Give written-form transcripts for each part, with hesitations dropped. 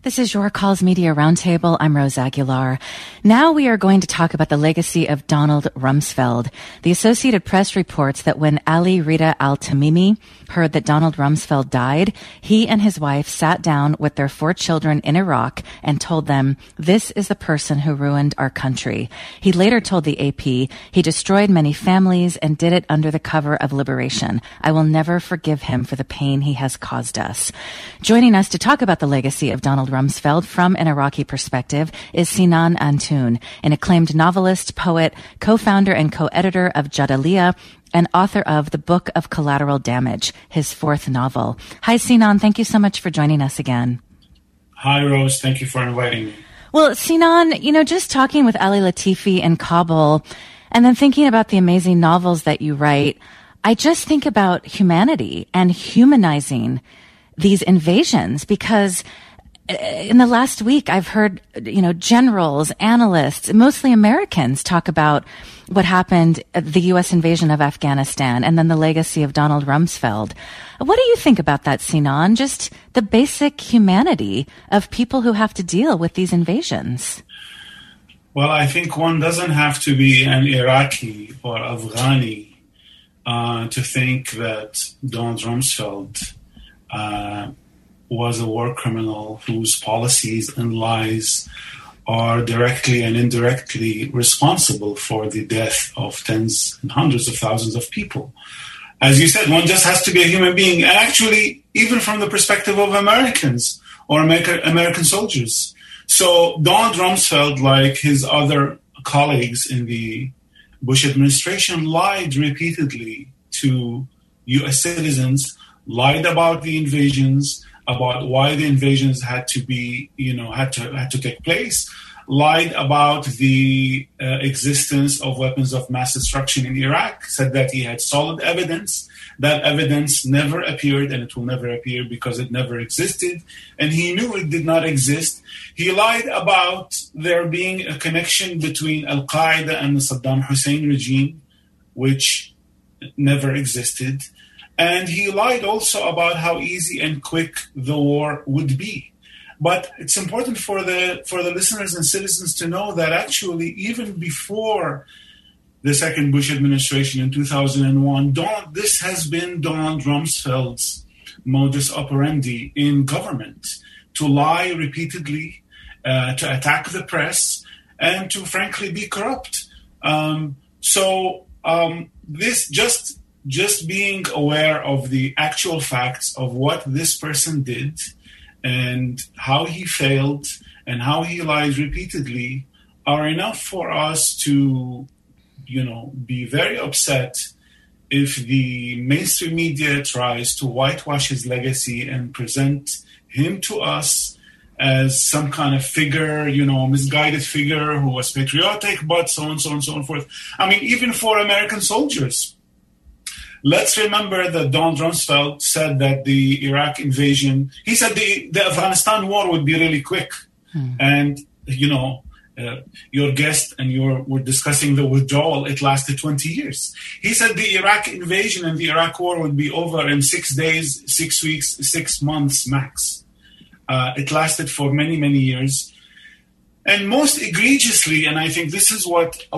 This is Your Calls Media Roundtable. I'm Rose Aguilar. Now we are going to talk about the legacy of Donald Rumsfeld. The Associated Press reports that when Ali Rida al-Tamimi heard that Donald Rumsfeld died, he and his wife sat down with their 4 children in Iraq and told them, "This is the person who ruined our country." He later told the AP, "He destroyed many families and did it under the cover of liberation. I will never forgive him for the pain he has caused us." Joining us to talk about the legacy of Donald Rumsfeld from an Iraqi perspective is Sinan Antoon, an acclaimed novelist, poet, co-founder and co-editor of Jadaliyya, and author of The Book of Collateral Damage, his 4th novel. Hi, Sinan. Thank you so much for joining us again. Hi, Rose. Thank you for inviting me. Well, Sinan, just talking with Ali Latifi in Kabul and then thinking about the amazing novels that you write, I just think about humanity and humanizing these invasions, because in the last week, I've heard, generals, analysts, mostly Americans, talk about what happened at the U.S. invasion of Afghanistan and then the legacy of Donald Rumsfeld. What do you think about that, Sinan? Just the basic humanity of people who have to deal with these invasions. Well, I think one doesn't have to be an Iraqi or Afghani to think that Donald Rumsfeld was a war criminal whose policies and lies are directly and indirectly responsible for the death of tens and hundreds of thousands of people. As you said, one just has to be a human being. And actually, even from the perspective of Americans or American soldiers. So Donald Rumsfeld, like his other colleagues in the Bush administration, lied repeatedly to U.S. citizens, lied about the invasions, about why the invasions had to be, had to take place, lied about the existence of weapons of mass destruction in Iraq, said that he had solid evidence. That evidence never appeared, and it will never appear because it never existed, and he knew it did not exist. He lied about there being a connection between Al-Qaeda and the Saddam Hussein regime, which never existed. And he lied also about how easy and quick the war would be. But it's important for the listeners and citizens to know that actually, even before the second Bush administration in 2001, this has been Donald Rumsfeld's modus operandi in government, to lie repeatedly, to attack the press, and to frankly be corrupt. This just being aware of the actual facts of what this person did and how he failed and how he lied repeatedly are enough for us to, be very upset if the mainstream media tries to whitewash his legacy and present him to us as some kind of figure, misguided figure who was patriotic, but so on, so on, so on forth. I mean, even for American soldiers, let's remember that Donald Rumsfeld said that the Iraq invasion, he said the Afghanistan war would be really quick. And, your guest and we're discussing the withdrawal, it lasted 20 years. He said the Iraq invasion and the Iraq war would be over in 6 days, 6 weeks, 6 months max. It lasted for many, many years. And most egregiously, and I think this is what why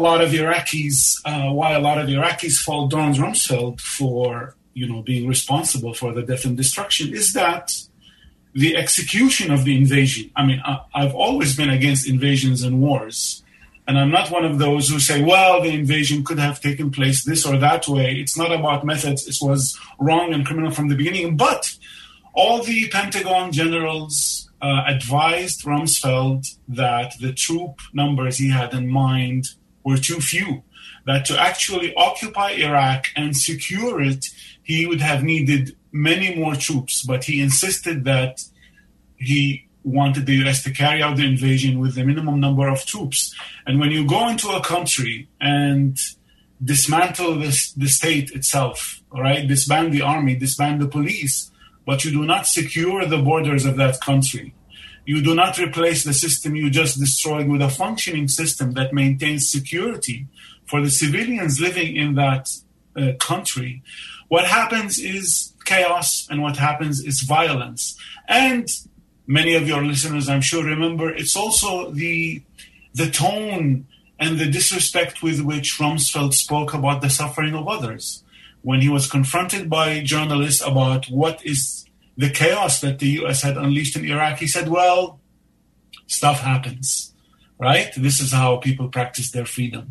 a lot of Iraqis fault Donald Rumsfeld for, being responsible for the death and destruction, is that the execution of the invasion. I mean, I've always been against invasions and wars, and I'm not one of those who say, well, the invasion could have taken place this or that way. It's not about methods. It was wrong and criminal from the beginning. But all the Pentagon generals advised Rumsfeld that the troop numbers he had in mind were too few, that to actually occupy Iraq and secure it, he would have needed many more troops. But he insisted that he wanted the U.S. to carry out the invasion with the minimum number of troops. And when you go into a country and dismantle the state itself, right, disband the army, disband the police, but you do not secure the borders of that country, you do not replace the system you just destroyed with a functioning system that maintains security for the civilians living in that country, what happens is chaos, and what happens is violence. And many of your listeners, I'm sure, remember, it's also the tone and the disrespect with which Rumsfeld spoke about the suffering of others. When he was confronted by journalists about what is the chaos that the U.S. had unleashed in Iraq, he said, well, stuff happens, right? This is how people practice their freedom.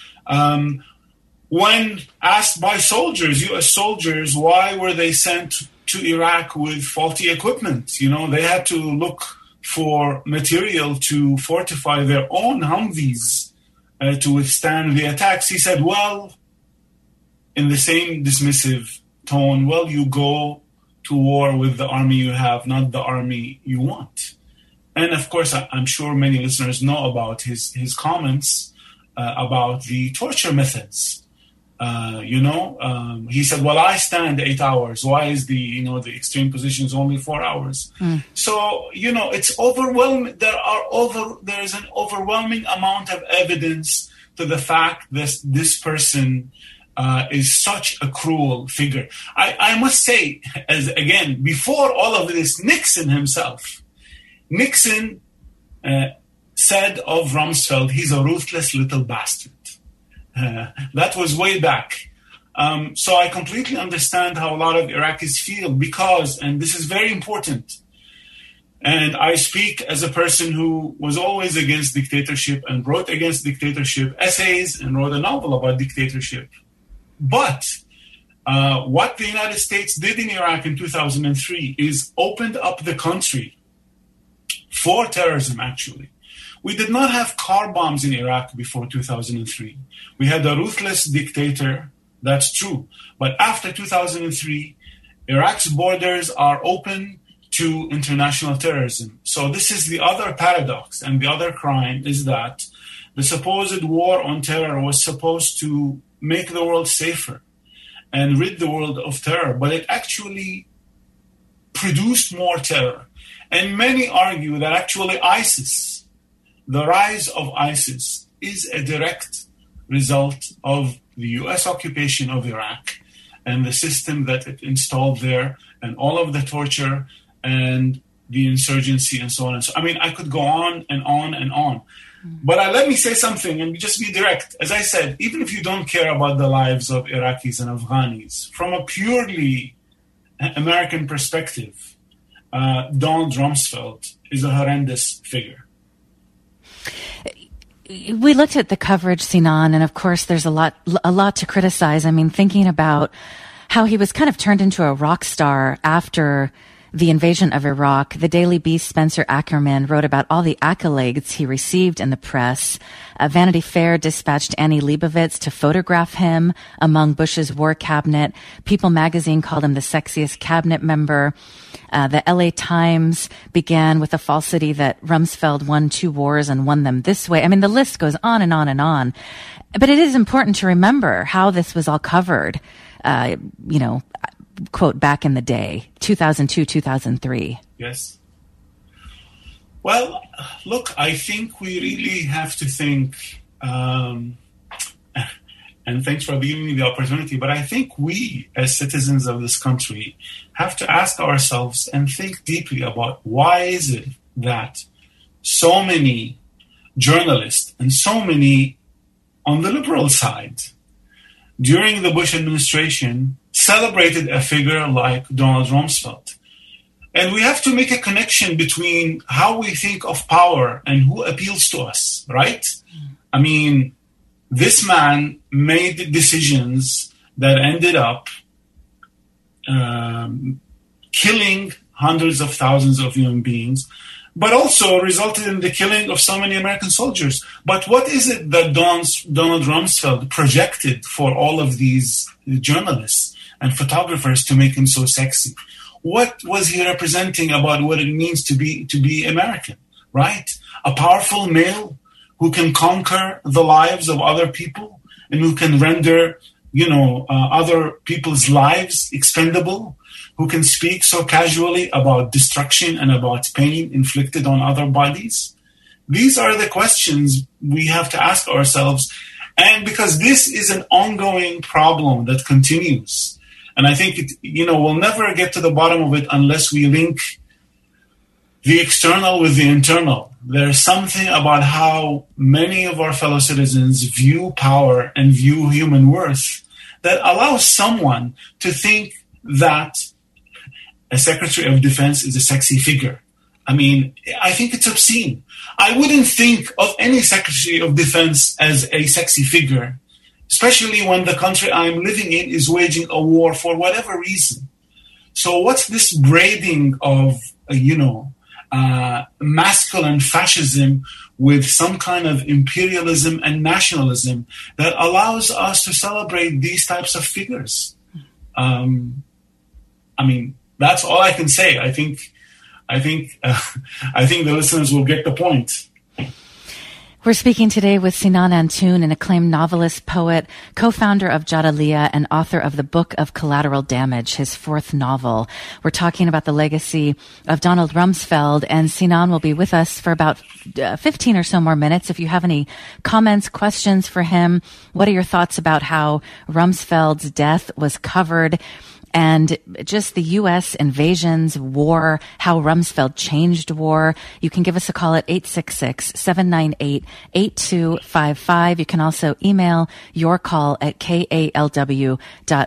When asked by soldiers, U.S. soldiers, why were they sent to Iraq with faulty equipment? They had to look for material to fortify their own Humvees to withstand the attacks. He said, well, in the same dismissive tone, well, you go to war with the army you have, not the army you want. And of course, I'm sure many listeners know about his comments about the torture methods. He said, well, I stand 8 hours. Why is the extreme position is only 4 hours? So, it's overwhelming. There is an overwhelming amount of evidence to the fact that this person is such a cruel figure. I must say, before all of this, Nixon himself, said of Rumsfeld, he's a ruthless little bastard. That was way back. So I completely understand how a lot of Iraqis feel because, and this is very important, and I speak as a person who was always against dictatorship and wrote against dictatorship essays and wrote a novel about dictatorship. But what the United States did in Iraq in 2003 is opened up the country for terrorism, actually. We did not have car bombs in Iraq before 2003. We had a ruthless dictator, that's true. But after 2003, Iraq's borders are open to international terrorism. So this is the other paradox and the other crime is that the supposed war on terror was supposed to make the world safer and rid the world of terror, but it actually produced more terror. And many argue that actually ISIS, the rise of ISIS, is a direct result of the U.S. occupation of Iraq and the system that it installed there and all of the torture and the insurgency and so on and so on. I mean, I could go on and on and on. But let me say something and just be direct. As I said, even if you don't care about the lives of Iraqis and Afghanis, from a purely American perspective, Donald Rumsfeld is a horrendous figure. We looked at the coverage, Sinan, and of course there's a lot to criticize. I mean, thinking about how he was kind of turned into a rock star after the invasion of Iraq. The Daily Beast Spencer Ackerman wrote about all the accolades he received in the press. Vanity Fair dispatched Annie Leibovitz to photograph him among Bush's war cabinet. People magazine called him the sexiest cabinet member. The LA Times began with a falsity that Rumsfeld won 2 wars and won them this way. I mean, the list goes on and on and on. But it is important to remember how this was all covered, quote, back in the day, 2002, 2003. Yes. Well, look, I think we really have to think, and thanks for giving me the opportunity, but I think we, as citizens of this country, have to ask ourselves and think deeply about why is it that so many journalists and so many on the liberal side during the Bush administration celebrated a figure like Donald Rumsfeld. And we have to make a connection between how we think of power and who appeals to us, right? I mean, this man made decisions that ended up killing hundreds of thousands of human beings, but also resulted in the killing of so many American soldiers. But what is it that Donald Rumsfeld projected for all of these journalists and photographers to make him so sexy? What was he representing about what it means to be American, right? A powerful male who can conquer the lives of other people and who can render, other people's lives expendable, who can speak so casually about destruction and about pain inflicted on other bodies? These are the questions we have to ask ourselves. And because this is an ongoing problem that continues. And I think we'll never get to the bottom of it unless we link the external with the internal. There's something about how many of our fellow citizens view power and view human worth that allows someone to think that a Secretary of Defense is a sexy figure. I mean, I think it's obscene. I wouldn't think of any Secretary of Defense as a sexy figure, especially when the country I'm living in is waging a war for whatever reason. So what's this braiding of, masculine fascism with some kind of imperialism and nationalism that allows us to celebrate these types of figures? That's all I can say. I think the listeners will get the point. We're speaking today with Sinan Antoon, an acclaimed novelist, poet, co-founder of Jadaliyya, and author of the Book of Collateral Damage, his fourth novel. We're talking about the legacy of Donald Rumsfeld, and Sinan will be with us for about 15 or so more minutes. If you have any comments, questions for him, what are your thoughts about how Rumsfeld's death was covered? And just the U.S. invasions, war, how Rumsfeld changed war. You can give us a call at 866-798-8255. You can also email your call at kalw.org.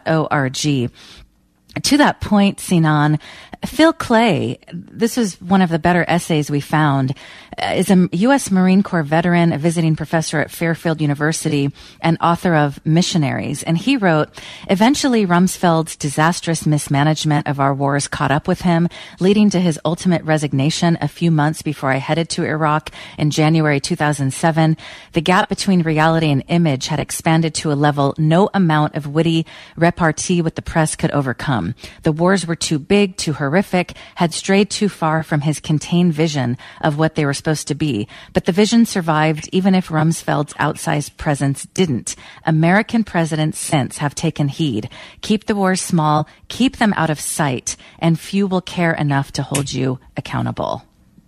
To that point, Sinan, Phil Clay, this was one of the better essays we found, is a U.S. Marine Corps veteran, a visiting professor at Fairfield University, and author of Missionaries. And he wrote, eventually Rumsfeld's disastrous mismanagement of our wars caught up with him, leading to his ultimate resignation a few months before I headed to Iraq in January 2007. The gap between reality and image had expanded to a level no amount of witty repartee with the press could overcome. The wars were too big, too horrific, had strayed too far from his contained vision of what they were supposed to be. But the vision survived even if Rumsfeld's outsized presence didn't. American presidents since have taken heed. Keep the wars small, keep them out of sight, and few will care enough to hold you accountable.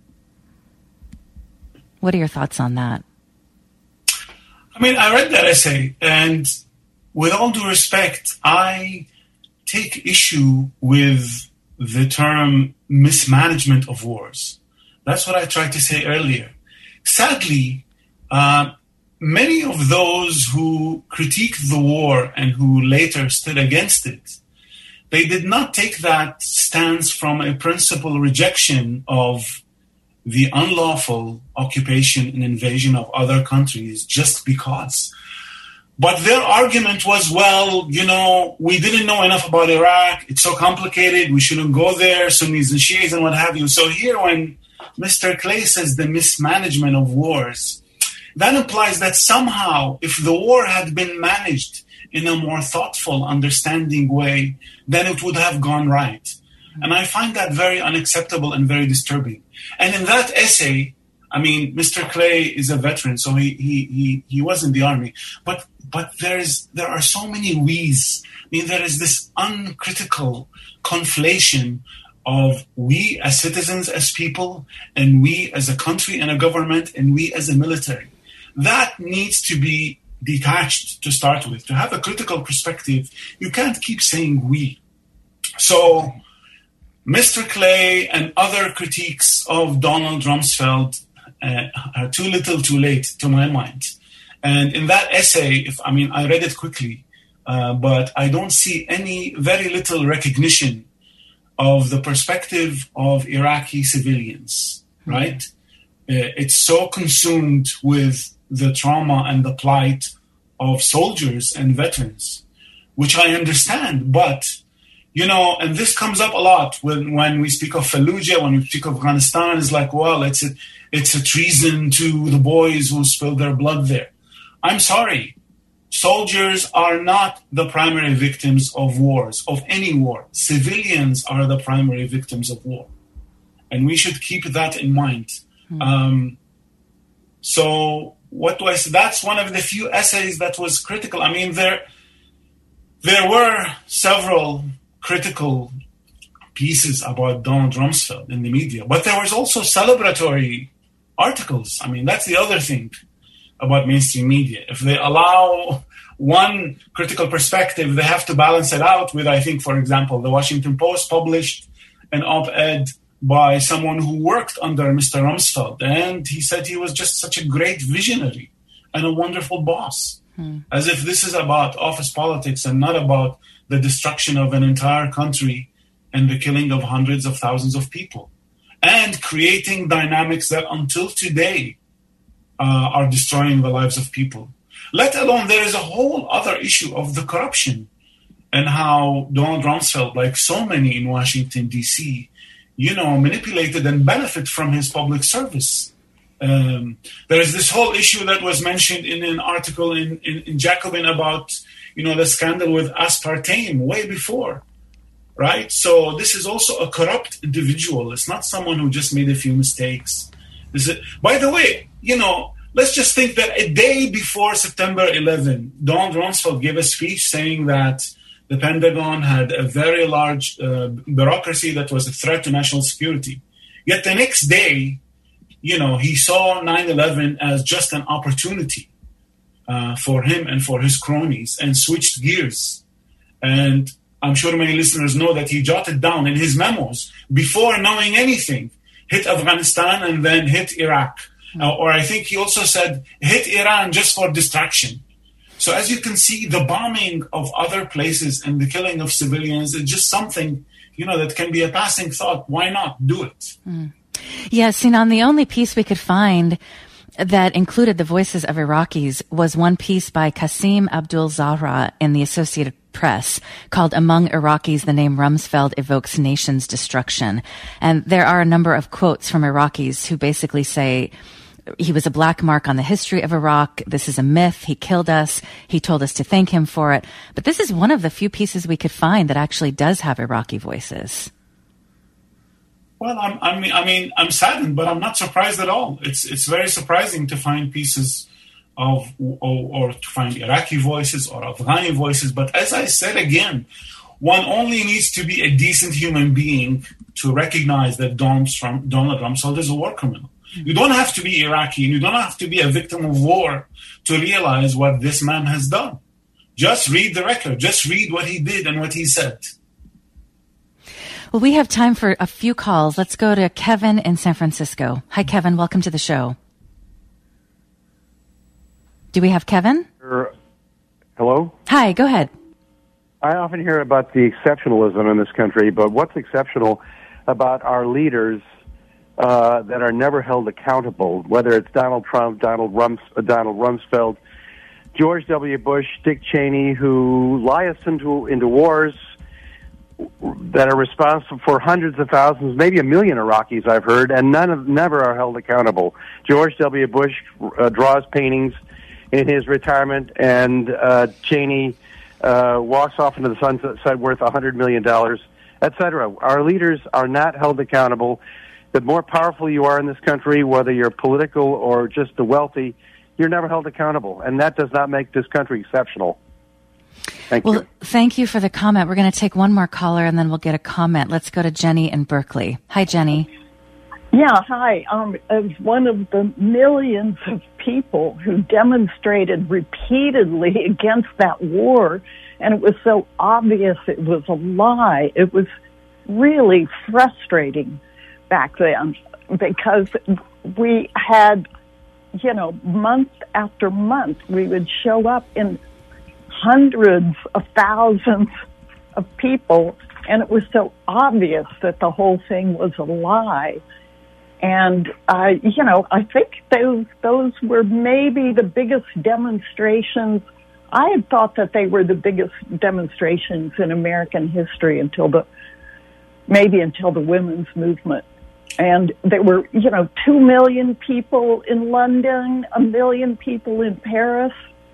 What are your thoughts on that? I read that essay, and with all due respect, I take issue with the term mismanagement of wars. That's what I tried to say earlier. Sadly, many of those who critiqued the war and who later stood against it, they did not take that stance from a principal rejection of the unlawful occupation and invasion of other countries just because. But their argument was, we didn't know enough about Iraq. It's so complicated. We shouldn't go there, Sunnis and Shias and what have you. So here when Mr. Clay says the mismanagement of wars, that implies that somehow if the war had been managed in a more thoughtful, understanding way, then it would have gone right. And I find that very unacceptable and very disturbing. And in that essay, Mr. Clay is a veteran, so he was in the army. But there are so many we's. There is this uncritical conflation of we as citizens, as people, and we as a country and a government, and we as a military. That needs to be detached to start with. To have a critical perspective, you can't keep saying we. So Mr. Clay and other critiques of Donald Rumsfeld are too little too late, to my mind. And in that essay, I read it quickly, but I don't see very little recognition of the perspective of Iraqi civilians, right? It's so consumed with the trauma and the plight of soldiers and veterans, which I understand, but and this comes up a lot when we speak of Fallujah, when we speak of Afghanistan, it's like, it's a treason to the boys who spilled their blood there. I'm sorry. Soldiers are not the primary victims of wars, of any war. Civilians are the primary victims of war. And we should keep that in mind. So what do I say? That's one of the few essays that was critical. There were several critical pieces about Donald Rumsfeld in the media, but there was also celebratory articles. That's the other thing about mainstream media. If they allow one critical perspective, they have to balance it out with, I think, for example, the Washington Post published an op-ed by someone who worked under Mr. Rumsfeld. And he said he was just such a great visionary and a wonderful boss. As if this is about office politics and not about the destruction of an entire country and the killing of hundreds of thousands of people. And creating dynamics that until today are destroying the lives of people. Let alone there is a whole other issue of the corruption and how Donald Rumsfeld, like so many in Washington, D.C., manipulated and benefit from his public service. There is this whole issue that was mentioned in an article in Jacobin about, the scandal with aspartame way before, right? So this is also a corrupt individual. It's not someone who just made a few mistakes. By the way, let's just think that a day before September 11, Donald Rumsfeld gave a speech saying that the Pentagon had a very large bureaucracy that was a threat to national security. Yet the next day, he saw 9/11 as just an opportunity for him and for his cronies and switched gears. And I'm sure many listeners know that he jotted down in his memos before knowing anything, hit Afghanistan and then hit Iraq. Or I think he also said, hit Iran just for distraction. So as you can see, the bombing of other places and the killing of civilians is just something, that can be a passing thought. Why not do it? Yeah, Sinan, the only piece we could find that included the voices of Iraqis was one piece by Qasim Abdul Zahra in the Associated Press called Among Iraqis, the Name Rumsfeld Evokes Nation's Destruction. And there are a number of quotes from Iraqis who basically say, he was a black mark on the history of Iraq. This is a myth. He killed us. He told us to thank him for it. But this is one of the few pieces we could find that actually does have Iraqi voices. Well, I'm saddened, but I'm not surprised at all. It's very surprising to find pieces of, or to find Iraqi voices or Afghani voices. But as I said again, one only needs to be a decent human being to recognize that Donald Rumsfeld is a war criminal. You don't have to be Iraqi, and you don't have to be a victim of war to realize what this man has done. Just read the record. Just read what he did and what he said. Well, we have time for a few calls. Let's go to Kevin in San Francisco. Hi, Kevin. Welcome to the show. Do we have Kevin? Hello? Hi, go ahead. I often hear about the exceptionalism in this country, but what's exceptional about our leaders that are never held accountable, whether it's Donald Trump, Donald Rumsfeld, George W. Bush, Dick Cheney, who lie us into wars that are responsible for hundreds of thousands, maybe 1 million Iraqis, I've heard, and never are held accountable. George W. Bush draws paintings in his retirement, and Cheney walks off into the sunset worth $100 million, etc. Our leaders are not held accountable. The more powerful you are in this country, whether you're political or just the wealthy, you're never held accountable, and that does not make this country exceptional. Thank you. Thank you for the comment. We're going to take one more caller, and then we'll get a comment. Let's go to Jenny in Berkeley. Hi, Jenny. Yeah, hi. As one of the millions of people who demonstrated repeatedly against that war, and it was so obvious it was a lie, it was really frustrating back then, because we had, month after month, we would show up in hundreds of thousands of people, and it was so obvious that the whole thing was a lie. And I think those were maybe the biggest demonstrations. I had thought that they were the biggest demonstrations in American history until the women's movement. And there were, 2 million people in London, 1 million people in Paris.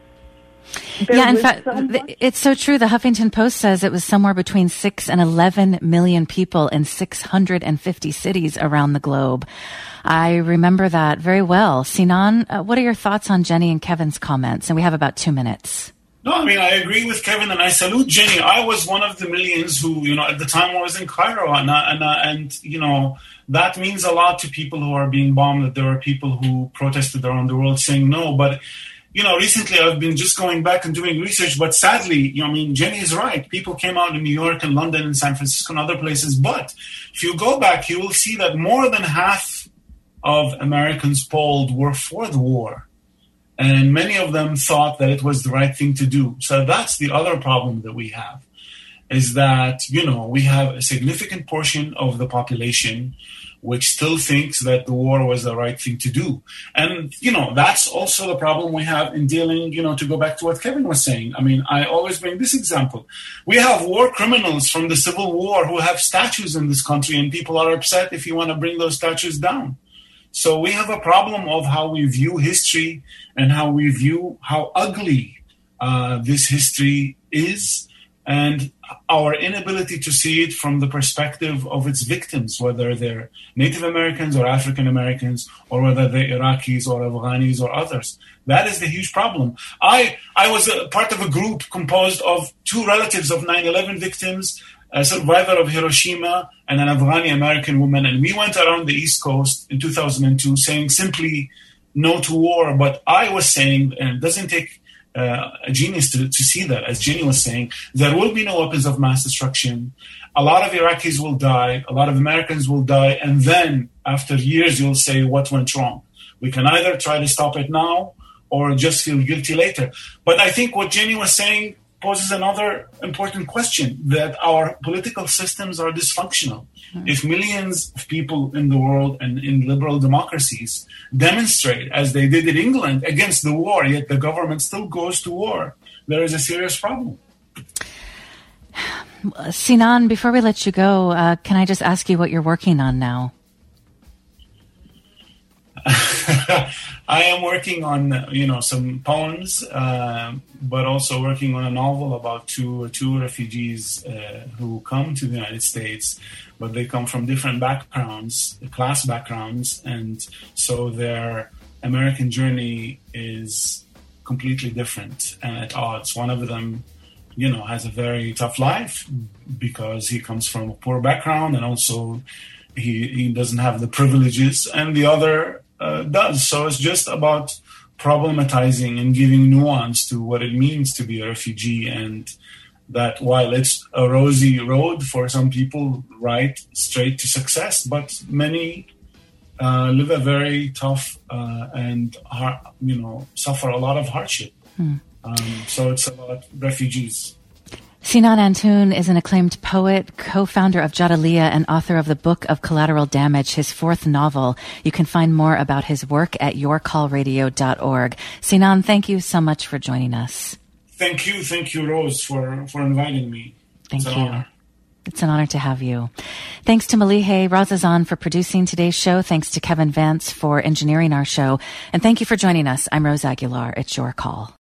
In fact, it's so true. The Huffington Post says it was somewhere between 6 and 11 million people in 650 cities around the globe. I remember that very well. Sinan, what are your thoughts on Jenny and Kevin's comments? And we have about 2 minutes. No, I agree with Kevin, and I salute Jenny. I was one of the millions who, at the time I was in Cairo, and that means a lot to people who are being bombed, that there are people who protested around the world saying no. But recently I've been just going back and doing research, but sadly, Jenny is right. People came out in New York and London and San Francisco and other places. But if you go back, you will see that more than half of Americans polled were for the war. And many of them thought that it was the right thing to do. So that's the other problem that we have, is that, we have a significant portion of the population which still thinks that the war was the right thing to do. And, that's also the problem we have in dealing, to go back to what Kevin was saying. I always bring this example. We have war criminals from the Civil War who have statues in this country, and people are upset if you want to bring those statues down. So we have a problem of how we view history and how we view how ugly this history is, and our inability to see it from the perspective of its victims, whether they're Native Americans or African Americans, or whether they're Iraqis or Afghanis or others. That is the huge problem. I was a part of a group composed of two relatives of 9/11 victims, a survivor of Hiroshima and an Afghani American woman. And we went around the East Coast in 2002 saying simply no to war. But I was saying, and it doesn't take a genius to see that, as Jenny was saying, there will be no weapons of mass destruction. A lot of Iraqis will die. A lot of Americans will die. And then after years, you'll say what went wrong. We can either try to stop it now or just feel guilty later. But I think what Jenny was saying poses another important question, that our political systems are dysfunctional. If millions of people in the world and in liberal democracies demonstrate, as they did in England, against the war, yet the government still goes to war, there is a serious problem. Sinan, before we let you go, can I just ask you what you're working on now? I am working on, some poems, but also working on a novel about two refugees who come to the United States, but they come from different backgrounds, class backgrounds, and so their American journey is completely different and at odds. One of them, has a very tough life because he comes from a poor background, and also he doesn't have the privileges, and the other does. So it's just about problematizing and giving nuance to what it means to be a refugee, and that while it's a rosy road for some people, right straight to success, but many live a very tough and suffer a lot of hardship. So it's about refugees. Sinan Antoon is an acclaimed poet, co-founder of Jadaliyya, and author of the Book of Collateral Damage, his fourth novel. You can find more about his work at yourcallradio.org. Sinan, thank you so much for joining us. Thank you, Rose, for inviting me. Thank you. Honor. It's an honor to have you. Thanks to Malihe Razazan for producing today's show. Thanks to Kevin Vance for engineering our show. And thank you for joining us. I'm Rose Aguilar. It's Your Call.